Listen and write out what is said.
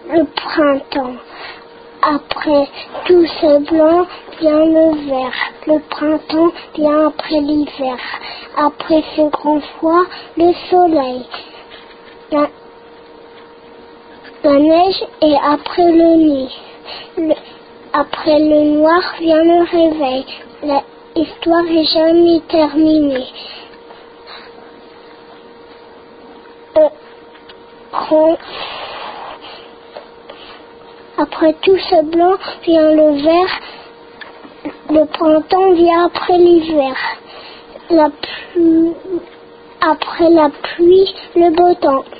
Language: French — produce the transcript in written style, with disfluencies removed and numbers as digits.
le printemps. Après tout ce blanc vient le vert. Le printemps vient après l'hiver. Après ce grand froid, le soleil. La neige et après le nuit. Après le noir vient le réveil. L'histoire est jamais terminée. Après tout ce blanc vient le vert. Le printemps vient après l'hiver. Après la pluie, le beau temps.